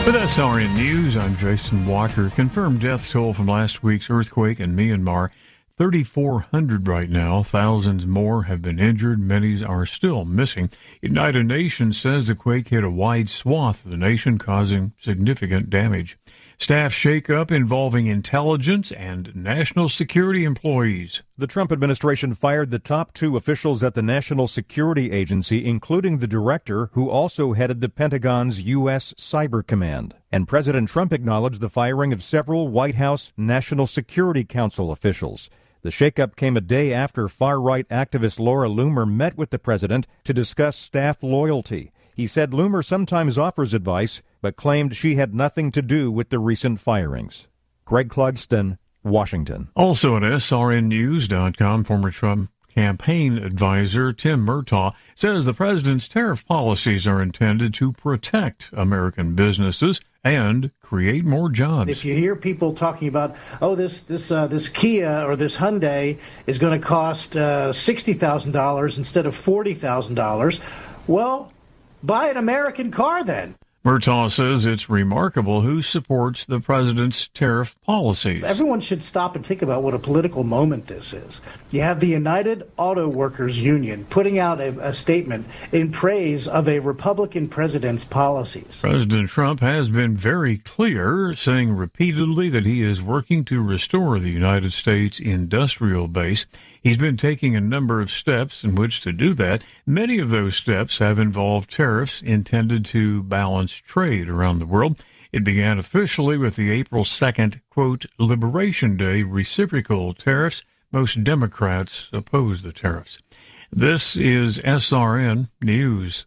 With SRN News, I'm Jason Walker. Confirmed death toll from last week's earthquake in Myanmar, 3,400 right now. Thousands more have been injured. Many are still missing. United Nations says the quake hit a wide swath of the nation, causing significant damage. Staff shakeup involving intelligence and national security employees. The Trump administration fired the top two officials at the National Security Agency, including the director, who also headed the Pentagon's U.S. Cyber Command. And President Trump acknowledged the firing of several White House National Security Council officials. The shakeup came a day after far-right activist Laura Loomer met with the president to discuss staff loyalty. He said Loomer sometimes offers advice, but claimed she had nothing to do with the recent firings. Greg Clugston, Washington. Also at SRNnews.com, former Trump campaign advisor Tim Murtaugh says the president's tariff policies are intended to protect American businesses and create more jobs. If you hear people talking about, this Kia or this Hyundai is going to cost $60,000 instead of $40,000, well, buy an American car then. Murtaugh says it's remarkable who supports the president's tariff policies. Everyone should stop and think about what a political moment this is. You have the United Auto Workers Union putting out a statement in praise of a Republican president's policies. President Trump has been very clear, saying repeatedly that he is working to restore the United States industrial base. He's been taking a number of steps in which to do that. Many of those steps have involved tariffs intended to balance trade around the world. It began officially with the April 2nd, quote, Liberation Day reciprocal tariffs. Most Democrats oppose the tariffs. This is SRN News.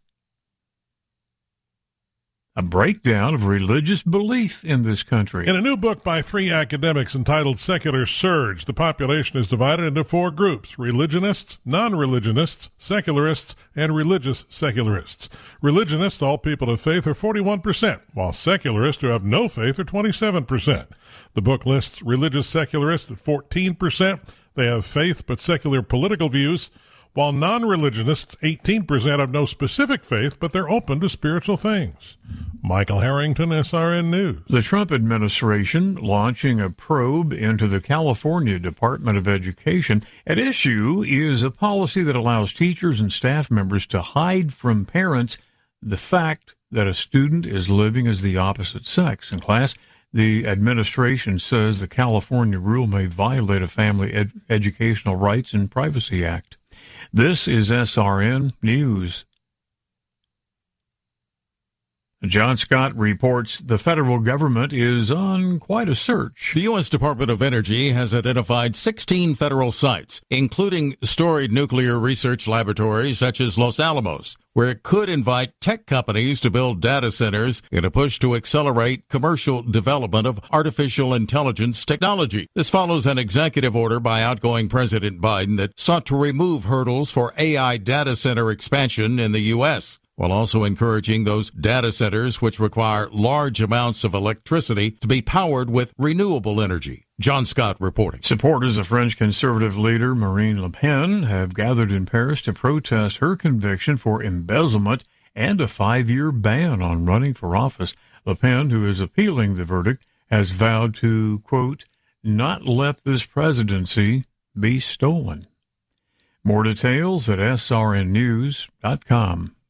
A breakdown of religious belief in this country. In a new book by three academics entitled Secular Surge, the population is divided into four groups: religionists, non-religionists, secularists, and religious secularists. Religionists, all people of faith, are 41%, while secularists who have no faith are 27%. The book lists religious secularists at 14%. They have faith but secular political views, while non-religionists, 18%, have no specific faith, but they're open to spiritual things. Michael Harrington, SRN News. The Trump administration launching a probe into the California Department of Education. At issue is a policy that allows teachers and staff members to hide from parents the fact that a student is living as the opposite sex in class. The administration says the California rule may violate a Family Educational Rights and Privacy Act. This is SRN News. John Scott reports the federal government is on quite a search. The U.S. Department of Energy has identified 16 federal sites, including storied nuclear research laboratories such as Los Alamos, where it could invite tech companies to build data centers in a push to accelerate commercial development of artificial intelligence technology. This follows an executive order by outgoing President Biden that sought to remove hurdles for AI data center expansion in the U.S., while also encouraging those data centers which require large amounts of electricity to be powered with renewable energy. John Scott reporting. Supporters of French conservative leader Marine Le Pen have gathered in Paris to protest her conviction for embezzlement and a 5-year ban on running for office. Le Pen, who is appealing the verdict, has vowed to, quote, not let this presidency be stolen. More details at srnnews.com.